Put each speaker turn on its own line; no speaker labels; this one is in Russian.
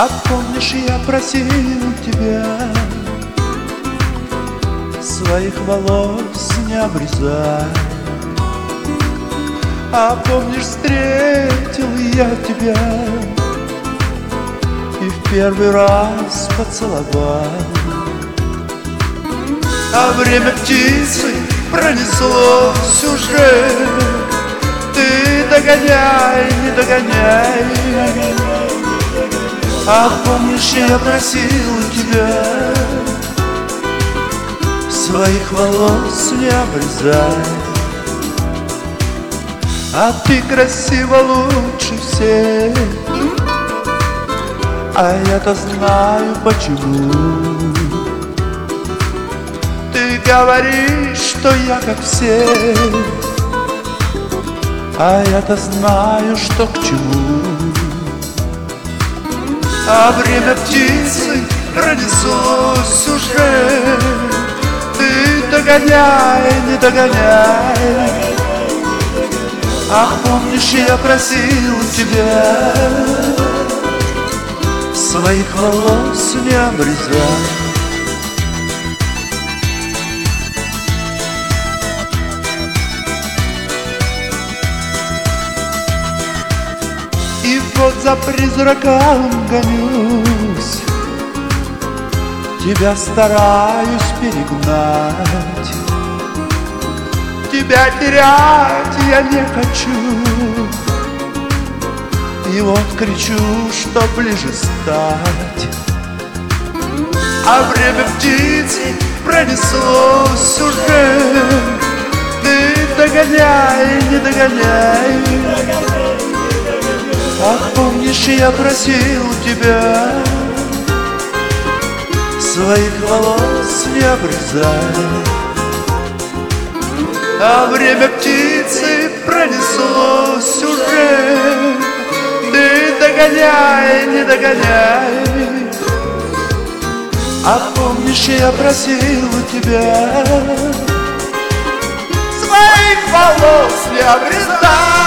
А помнишь, я просил тебя своих волос не обрезать? А помнишь, встретил я тебя и в первый раз поцеловал? А время птицы пронеслось уже. Ты догоняй, не догоняй. А помнишь, я просил тебя своих волос не обрезай? А ты красива лучше всех, а я-то знаю почему. Ты говоришь, что я как все, а я-то знаю, что к чему. А время птицы пронеслось уже. Ты догоняй, не догоняй. Ах, помнишь, я просил тебя своих волос не обрезать? И вот за призраком гонюсь, тебя стараюсь перегнать. Тебя терять я не хочу, и вот кричу, что ближе стать. А время птицы пронеслось уже. Ты догоняй, не догоняй. Ах, помнишь, я просил тебя своих волос не обрезай? А время птицы пронеслось уже. Ты догоняй, не догоняй. А помнишь, я просил тебя своих волос не обрезай?